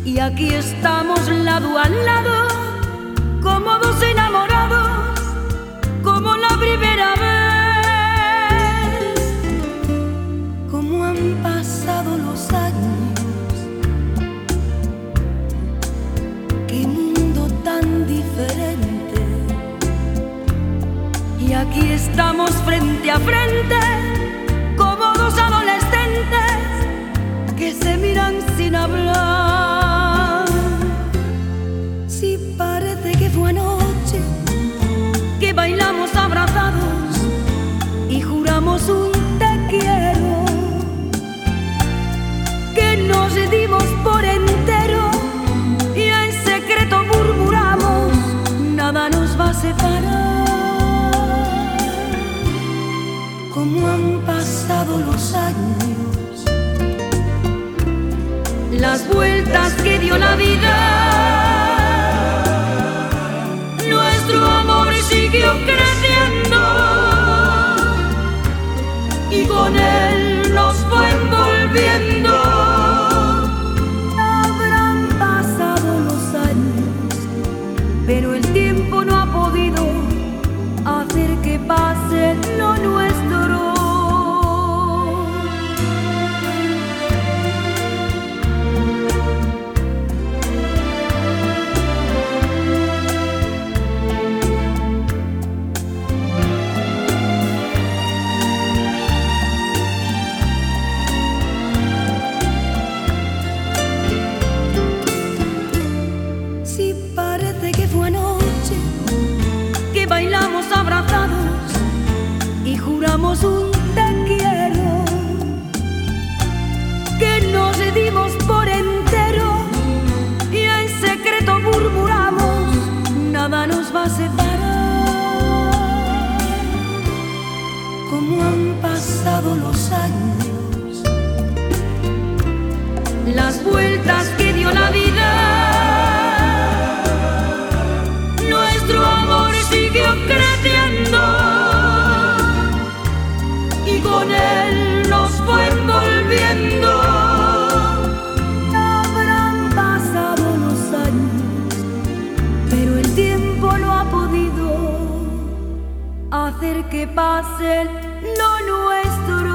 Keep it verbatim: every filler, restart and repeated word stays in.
Y aquí estamos lado a lado, como dos enamorados, como la primera vez. Como han pasado los años, qué mundo tan diferente. Y aquí estamos frente a frente, como dos adolescentes que se miran sin hablar. Si parece que fue anoche que bailamos abrazados y juramos un te quiero, que nos dimos por entero y en secreto murmuramos, nada nos va a separar. Como han pasado los años, las vueltas que dio la vida, nuestro amor siguió creciendo y con él nos fue envolviendo. Habrán pasado los años, pero el tiempo no ha podido hacer que pase lo nuestro. Bailamos abrazados y juramos un te quiero, que nos dimos por entero y en secreto murmuramos, nada nos va a separar. Como han pasado los años, las vueltas que dio la vida, nuestro amor siguió creciendo y con él nos fue envolviendo. Habrán pasado los años, pero el tiempo no ha podido hacer que pase lo nuestro.